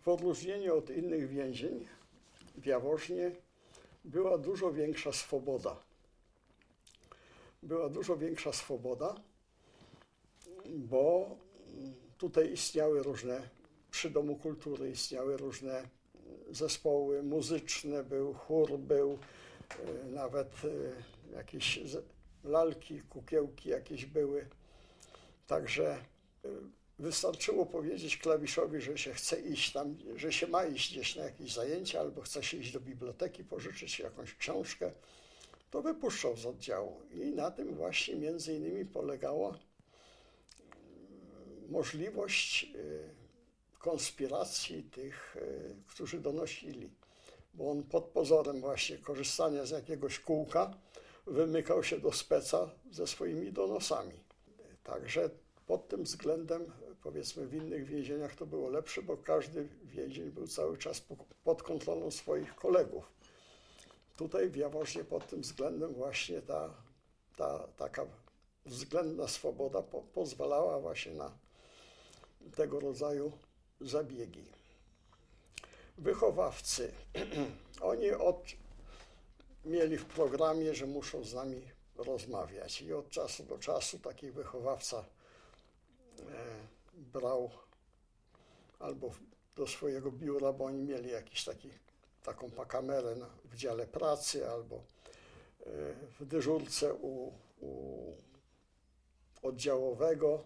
W odróżnieniu od innych więzień w Jaworznie była dużo większa swoboda. Była dużo większa swoboda, bo tutaj istniały różne, przy Domu Kultury istniały różne zespoły muzyczne, był chór, był nawet jakieś lalki, kukiełki jakieś były. Także wystarczyło powiedzieć klawiszowi, że się chce iść tam, że się ma iść gdzieś na jakieś zajęcia, albo chce się iść do biblioteki, pożyczyć jakąś książkę, to wypuszczał z oddziału. I na tym właśnie między innymi polegała możliwość konspiracji tych, którzy donosili. Bo on pod pozorem właśnie korzystania z jakiegoś kółka wymykał się do speca ze swoimi donosami. Także pod tym względem, powiedzmy, w innych więzieniach to było lepsze, bo każdy więzień był cały czas pod kontrolą swoich kolegów. Tutaj w Jaworznie pod tym względem właśnie ta taka względna swoboda pozwalała właśnie na tego rodzaju zabiegi. Wychowawcy, oni mieli w programie, że muszą z nami rozmawiać i od czasu do czasu taki wychowawca brał albo do swojego biura, bo oni mieli taką pakamerę w dziale pracy, albo w dyżurce u oddziałowego.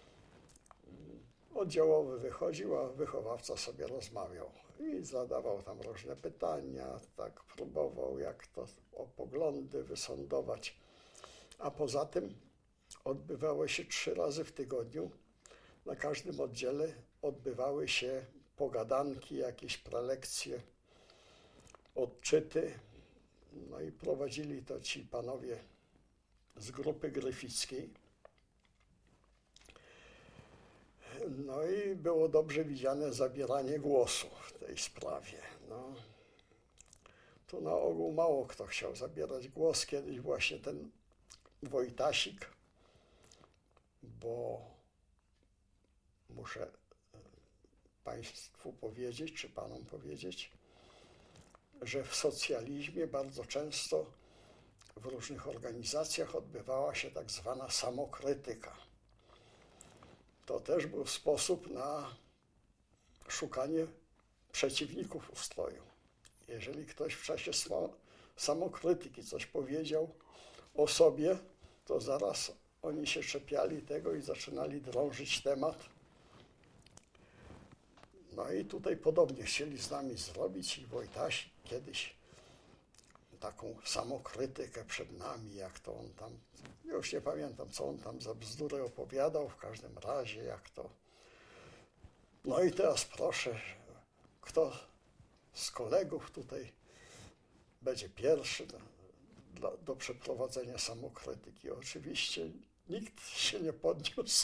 Oddziałowy wychodził, a wychowawca sobie rozmawiał i zadawał tam różne pytania, tak próbował jak to o poglądy wysądować. A poza tym odbywały się 3 razy w tygodniu. Na każdym oddziale odbywały się pogadanki, jakieś prelekcje, odczyty. No i prowadzili to ci panowie z grupy gryfickiej. No i było dobrze widziane zabieranie głosu w tej sprawie. No, tu na ogół mało kto chciał zabierać głos. Kiedyś właśnie ten Wojtasik, bo muszę Państwu powiedzieć, czy Panom powiedzieć, że w socjalizmie bardzo często w różnych organizacjach odbywała się tak zwana samokrytyka. To też był sposób na szukanie przeciwników ustroju. Jeżeli ktoś w czasie samokrytyki coś powiedział o sobie, to zaraz oni się czepiali tego i zaczynali drążyć temat. No i tutaj podobnie chcieli z nami zrobić i Wojtasik kiedyś taką samokrytykę przed nami, jak to on tam, już nie pamiętam, co on tam za bzdury opowiadał, w każdym razie jak to. No i teraz proszę, kto z kolegów tutaj będzie pierwszy do przeprowadzenia samokrytyki. Oczywiście nikt się nie podniósł.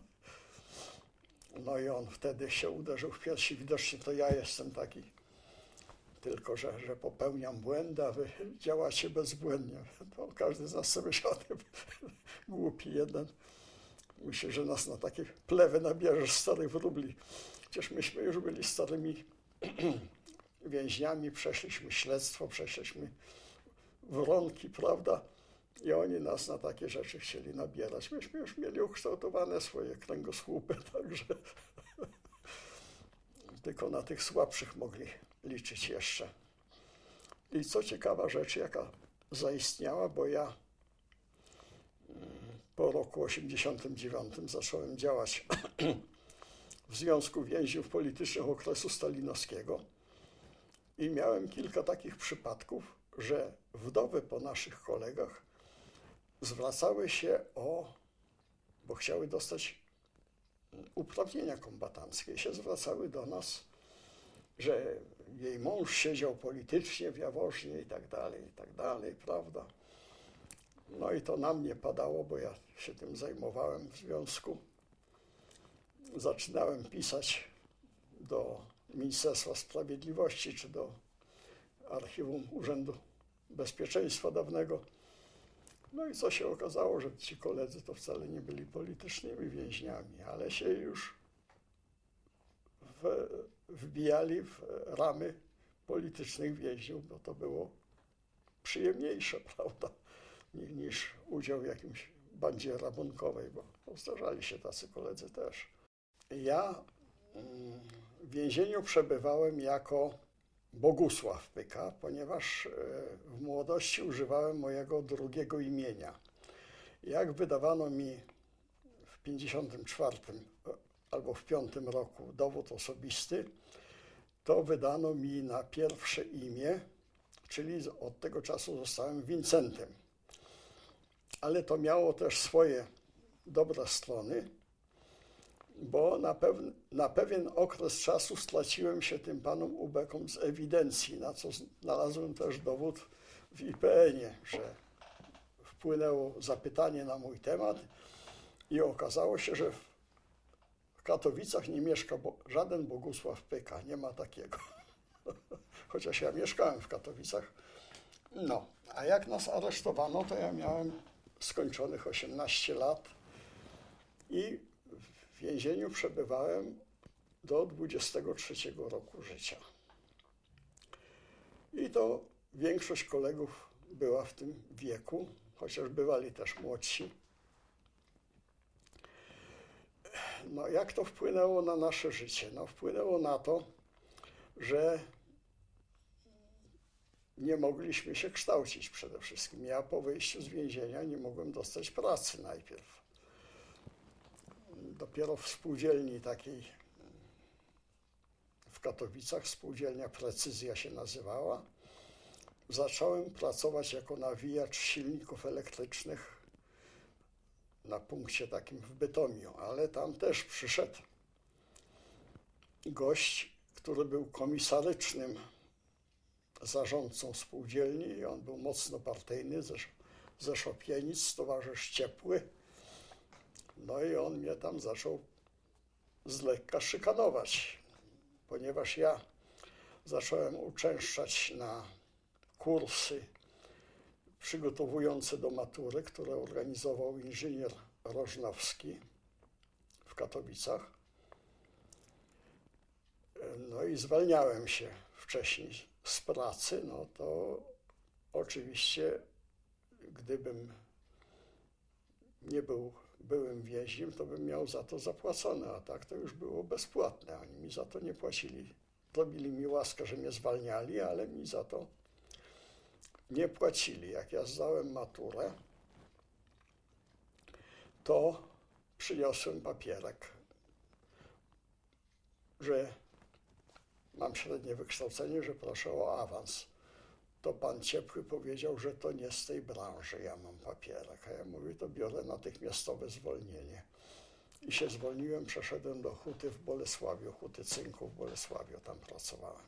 No i on wtedy się uderzył w piersi, widocznie to ja jestem taki, tylko że popełniam błędy, a wy działacie bezbłędnie. To każdy z nas sobie myślał, głupi jeden. Myślę, że nas na takie plewy nabierzesz starych wróbli. Przecież myśmy już byli starymi więźniami, przeszliśmy śledztwo, przeszliśmy wronki, prawda? I oni nas na takie rzeczy chcieli nabierać. Myśmy już mieli ukształtowane swoje kręgosłupy, także tylko na tych słabszych mogli liczyć jeszcze. I co ciekawa rzecz, jaka zaistniała, bo ja po roku 1989 zacząłem działać w Związku Więźniów Politycznych okresu stalinowskiego i miałem kilka takich przypadków, że wdowy po naszych kolegach zwracały się bo chciały dostać uprawnienia kombatanckie i się zwracały do nas, że jej mąż siedział politycznie w Jaworznie i tak dalej, prawda? No i to na mnie padało, bo ja się tym zajmowałem w związku. Zaczynałem pisać do Ministerstwa Sprawiedliwości czy do Archiwum Urzędu Bezpieczeństwa dawnego. No i co się okazało, że ci koledzy to wcale nie byli politycznymi więźniami, ale się już w wbijali w ramy politycznych więźniów, bo to było przyjemniejsze, prawda, niż udział w jakimś bandzie rabunkowej, bo zdarzali się tacy koledzy też. Ja w więzieniu przebywałem jako Bogusław Pyka, ponieważ w młodości używałem mojego drugiego imienia. Jak wydawano mi w 1954 albo w 1955 roku dowód osobisty, to wydano mi na pierwsze imię, czyli od tego czasu zostałem Wincentem. Ale to miało też swoje dobre strony, bo na pewien okres czasu straciłem się tym panom ubekom z ewidencji, na co znalazłem też dowód w IPN-ie, że wpłynęło zapytanie na mój temat i okazało się, że w Katowicach nie mieszka żaden Bogusław Pyka, nie ma takiego. Chociaż ja mieszkałem w Katowicach. No, a jak nas aresztowano, to ja miałem skończonych 18 lat i w więzieniu przebywałem do 23 roku życia. I to większość kolegów była w tym wieku, chociaż bywali też młodsi. No, jak to wpłynęło na nasze życie? No, wpłynęło na to, że nie mogliśmy się kształcić przede wszystkim. Ja po wyjściu z więzienia nie mogłem dostać pracy najpierw. Dopiero w spółdzielni takiej w Katowicach, spółdzielnia Precyzja się nazywała, zacząłem pracować jako nawijacz silników elektrycznych na punkcie takim w Bytomiu, ale tam też przyszedł gość, który był komisarycznym zarządcą spółdzielni i on był mocno partyjny, ze Szopienic, towarzysz ciepły. No i on mnie tam zaczął z lekka szykanować, ponieważ ja zacząłem uczęszczać na kursy przygotowujące do matury, które organizował inżynier Rożnowski w Katowicach. No i zwalniałem się wcześniej z pracy, no to oczywiście gdybym nie byłem więźniem, to bym miał za to zapłacone, a tak to już było bezpłatne. Oni mi za to nie płacili. Robili mi łaskę, że mnie zwalniali, ale mi za to nie płacili. Jak ja zdałem maturę, to przyniosłem papierek, że mam średnie wykształcenie, że proszę o awans. To pan Ciepły powiedział, że to nie z tej branży, ja mam papierek. A ja mówię, to biorę natychmiastowe zwolnienie. I się zwolniłem, przeszedłem do huty w Bolesławiu, huty cynku w Bolesławiu, tam pracowałem.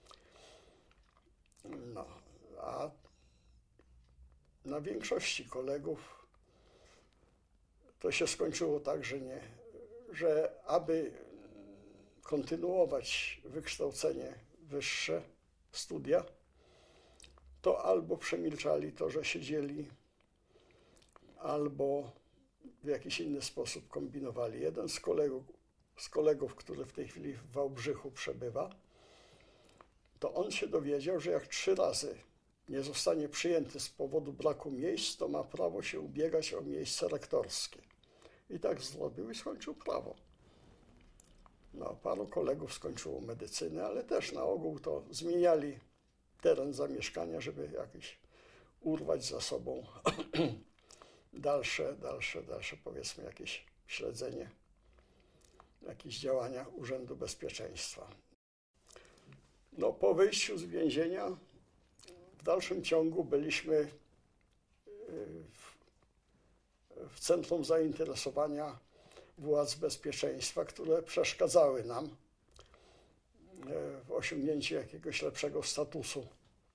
No, a na większości kolegów to się skończyło tak, że aby kontynuować wykształcenie wyższe, studia, to albo przemilczali to, że siedzieli, albo w jakiś inny sposób kombinowali. Jeden z kolegów, który w tej chwili w Wałbrzychu przebywa, to on się dowiedział, że jak 3 razy nie zostanie przyjęty z powodu braku miejsc, to ma prawo się ubiegać o miejsce rektorskie. I tak zrobił i skończył prawo. No, paru kolegów skończyło medycynę, ale też na ogół to zmieniali teren zamieszkania, żeby jakiś urwać za sobą dalsze powiedzmy jakieś śledzenie, jakieś działania Urzędu Bezpieczeństwa. No, po wyjściu z więzienia w dalszym ciągu byliśmy w centrum zainteresowania władz bezpieczeństwa, które przeszkadzały nam w osiągnięciu jakiegoś lepszego statusu.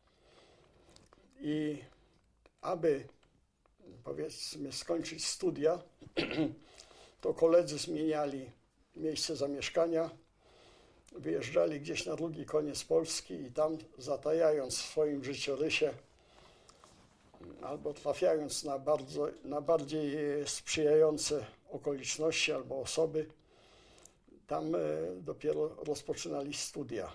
I aby, powiedzmy, skończyć studia, to koledzy zmieniali miejsce zamieszkania, wyjeżdżali gdzieś na drugi koniec Polski i tam, zatajając w swoim życiorysie albo trafiając na bardziej sprzyjające okoliczności albo osoby, tam dopiero rozpoczynali studia.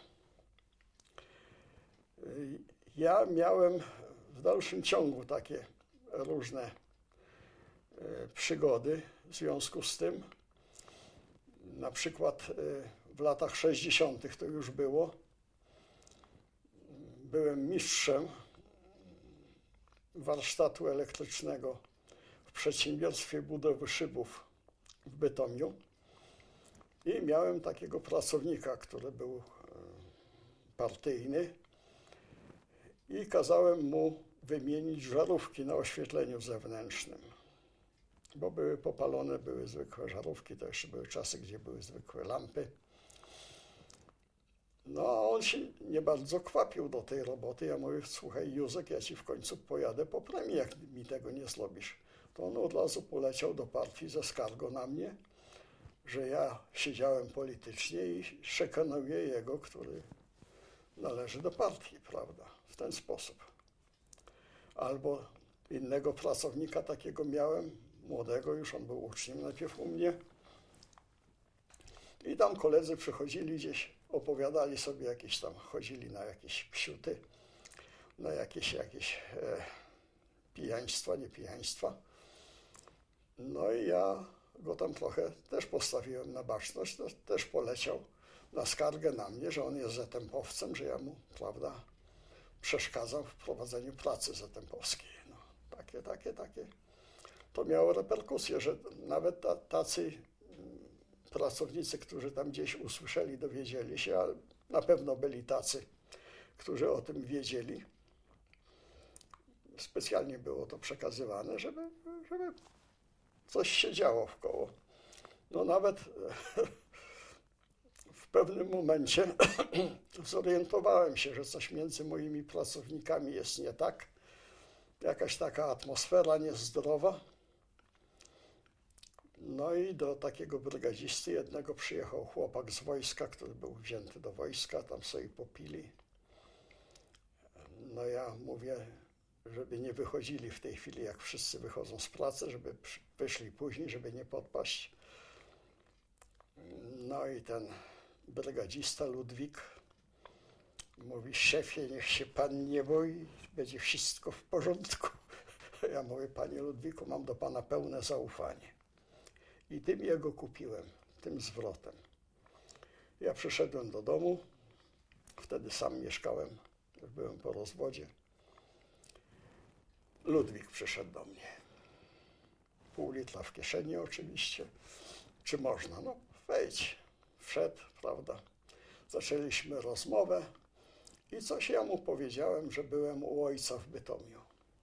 Ja miałem w dalszym ciągu takie różne przygody w związku z tym. Na przykład w latach 60. to już było. Byłem mistrzem warsztatu elektrycznego w przedsiębiorstwie budowy szybów w Bytomiu i miałem takiego pracownika, który był partyjny i kazałem mu wymienić żarówki na oświetleniu zewnętrznym, bo były popalone, były zwykłe żarówki, to jeszcze były czasy, gdzie były zwykłe lampy. No a on się nie bardzo kwapił do tej roboty. Ja mówię, słuchaj Józek, ja ci w końcu pojadę po premię, jak mi tego nie zrobisz. To on od razu poleciał do partii ze skargą na mnie, że ja siedziałem politycznie i szykanuję jego, który należy do partii, prawda, w ten sposób. Albo innego pracownika takiego miałem, młodego, już on był uczniem najpierw u mnie. I tam koledzy przychodzili gdzieś, opowiadali sobie jakieś tam, chodzili na jakieś psiuty, na jakieś pijaństwa, nie pijaństwa. No i ja go tam trochę też postawiłem na baczność, też poleciał na skargę na mnie, że on jest zetempowcem, że ja mu, prawda, przeszkadzam w prowadzeniu pracy zetempowskiej. No, takie. To miało reperkusje, że nawet tacy pracownicy, którzy tam gdzieś usłyszeli, dowiedzieli się, ale na pewno byli tacy, którzy o tym wiedzieli. Specjalnie było to przekazywane, żeby coś się działo wkoło. No nawet w pewnym momencie zorientowałem się, że coś między moimi pracownikami jest nie tak. Jakaś taka atmosfera niezdrowa. No i do takiego brygadzisty jednego przyjechał chłopak z wojska, który był wzięty do wojska, tam sobie popili. No ja mówię, żeby nie wychodzili w tej chwili, jak wszyscy wychodzą z pracy, żeby wyszli później, żeby nie podpaść. No i ten brygadzista Ludwik mówi, szefie, niech się pan nie boi, będzie wszystko w porządku. Ja mówię, panie Ludwiku, mam do pana pełne zaufanie. I tym jego kupiłem, tym zwrotem. Ja przyszedłem do domu, wtedy sam mieszkałem, już byłem po rozwodzie. Ludwik przyszedł do mnie. Pół litra w kieszeni oczywiście. Czy można? No wejdź. Wszedł, prawda. Zaczęliśmy rozmowę i coś ja mu powiedziałem, że byłem u ojca w Bytomiu.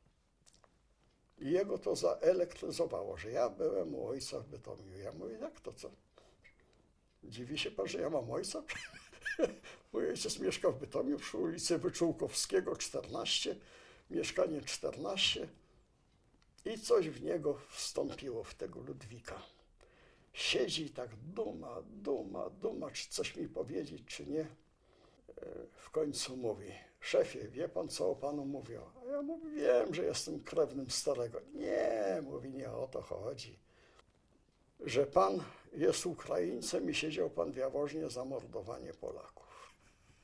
I jego to zaelektryzowało, że ja byłem u ojca w Bytomiu. Ja mówię, jak to co? Dziwi się pan, że ja mam ojca? Mój ojciec mieszka w Bytomiu przy ulicy Wyczółkowskiego 14, mieszkanie 14 i coś w niego wstąpiło, w tego Ludwika. Siedzi tak duma, czy coś mi powiedzieć, czy nie. W końcu mówi, szefie, wie pan, co o panu mówią? A ja mówię, wiem, że jestem krewnym starego. Nie, mówi, nie o to chodzi. Że pan jest Ukraińcem i siedział pan w Jaworznie za mordowanie Polaków.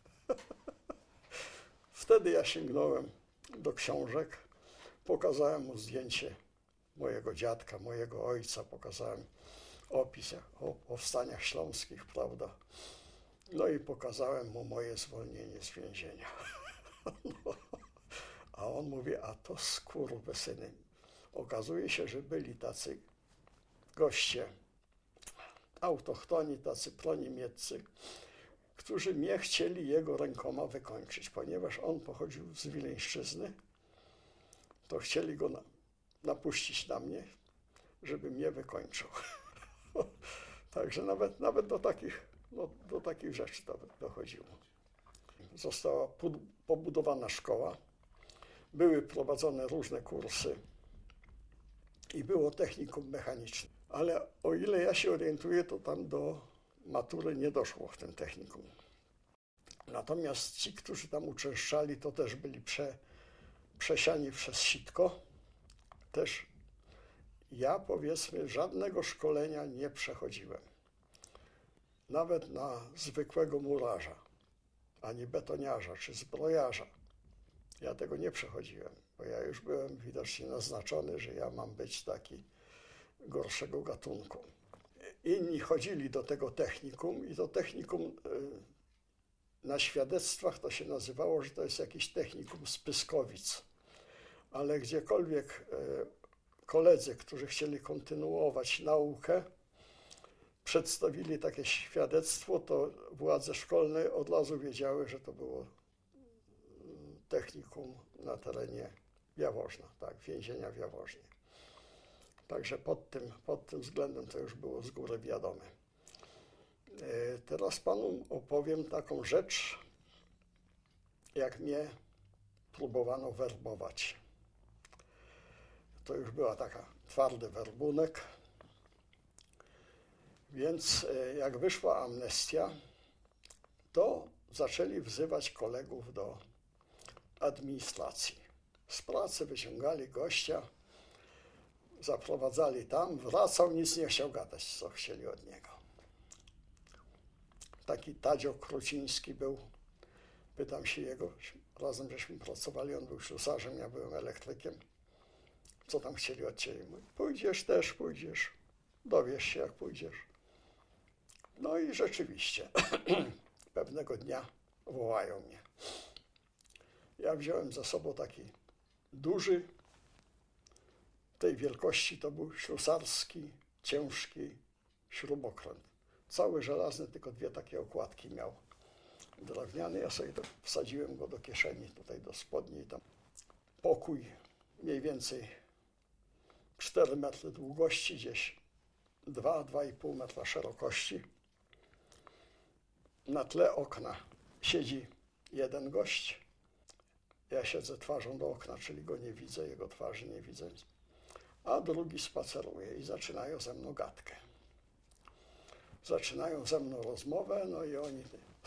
Wtedy ja sięgnąłem do książek, pokazałem mu zdjęcie mojego dziadka, mojego ojca, pokazałem opis o powstaniach śląskich, prawda? No i pokazałem mu moje zwolnienie z więzienia. No. A on mówi, a to skurwysyny. Okazuje się, że byli tacy goście, autochtoni, tacy proniemieccy, którzy nie chcieli jego rękoma wykończyć, ponieważ on pochodził z Wileńszczyzny, to chcieli go napuścić na mnie, żeby mnie wykończył. Także nawet do takich rzeczy to dochodziło. Została pobudowana szkoła, były prowadzone różne kursy i było technikum mechaniczne. Ale o ile ja się orientuję, to tam do matury nie doszło w tym technikum. Natomiast ci, którzy tam uczęszczali, to też byli przesiani przez sitko. Też ja, powiedzmy, żadnego szkolenia nie przechodziłem. nawet na zwykłego murarza, ani betoniarza czy zbrojarza. Ja tego nie przechodziłem, bo ja już byłem widocznie naznaczony, że ja mam być taki gorszego gatunku. Inni chodzili do tego technikum i to technikum na świadectwach to się nazywało, że to jest jakiś technikum z Pyskowic. Ale gdziekolwiek koledzy, którzy chcieli kontynuować naukę, przedstawili takie świadectwo, to władze szkolne od razu wiedziały, że to było technikum na terenie Jaworzna, tak, więzienia w Jaworznie. Także pod tym względem to już było z góry wiadome. Teraz panu opowiem taką rzecz, jak mnie próbowano werbować. To już była taka twardy werbunek, więc jak wyszła amnestia, to zaczęli wzywać kolegów do administracji. Z pracy wyciągali gościa, zaprowadzali tam, wracał, nic nie chciał gadać, co chcieli od niego. Taki Tadzio Kruciński był, pytam się jego, razem żeśmy pracowali, on był ślusarzem, ja byłem elektrykiem. Co tam chcieli od ciebie? Mówi, pójdziesz też, pójdziesz, dowiesz się jak pójdziesz. No i rzeczywiście, pewnego dnia wołają mnie. Ja wziąłem ze sobą taki duży, tej wielkości to był ślusarski, ciężki śrubokręt. Cały żelazny, tylko dwie takie okładki miał. Drewniany, ja sobie wsadziłem go do kieszeni, tutaj do spodni. Tam pokój mniej więcej 4 metry długości, gdzieś 2,5 metra szerokości. Na tle okna siedzi jeden gość. Ja siedzę twarzą do okna, czyli go nie widzę, jego twarzy nie widzę. A drugi spaceruje i zaczynają ze mną gadkę. Zaczynają ze mną rozmowę, no i oni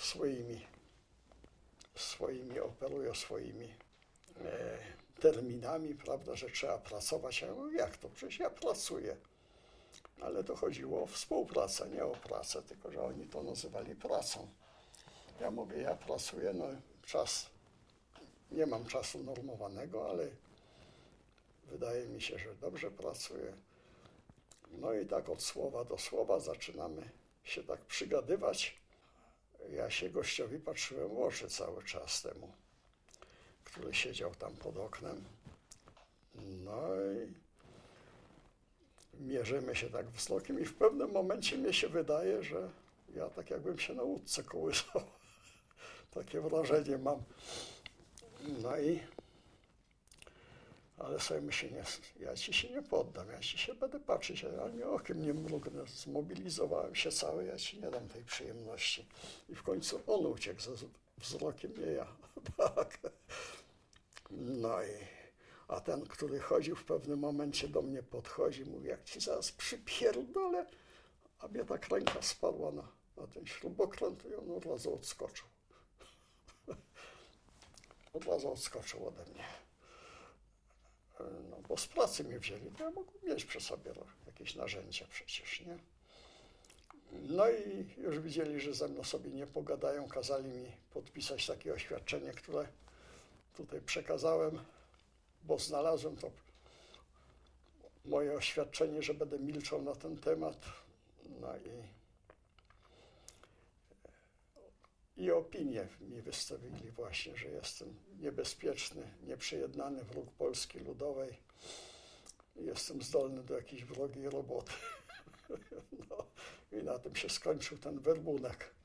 swoimi operują swoimi terminami, prawda, że trzeba pracować. Ja mówię, jak to? Przecież ja pracuję. Ale to chodziło o współpracę, nie o pracę, tylko że oni to nazywali pracą. Ja mówię, ja pracuję, no nie mam czasu normowanego, ale wydaje mi się, że dobrze pracuję. No i tak od słowa do słowa zaczynamy się tak przygadywać. Ja się gościowi patrzyłem w oczy cały czas temu, który siedział tam pod oknem. No i mierzymy się tak wzrokiem i w pewnym momencie mi się wydaje, że ja tak jakbym się na łódce kołysał. Takie wrażenie mam. No i ale sobie myślę, ja ci się nie poddam, ja ci się będę patrzeć, ale okiem nie mrugnę, zmobilizowałem się cały, ja ci nie dam tej przyjemności. I w końcu on uciekł ze wzrokiem, nie ja. Tak. No i, a ten, który chodził w pewnym momencie do mnie podchodzi, mówi, jak ci zaraz przypierdolę, a mnie tak ręka spadła na ten śrubokręt i on od razu odskoczył. Od razu odskoczył ode mnie. No bo z pracy mnie wzięli, to ja mogłem mieć przy sobie jakieś narzędzia przecież, nie? No i już widzieli, że ze mną sobie nie pogadają, kazali mi podpisać takie oświadczenie, które tutaj przekazałem, bo znalazłem to moje oświadczenie, że będę milczał na ten temat. No i opinię mi wystawili właśnie, że jestem niebezpieczny, nieprzejednany wróg Polski Ludowej. Jestem zdolny do jakiejś wrogiej roboty. No, i na tym się skończył ten werbunek.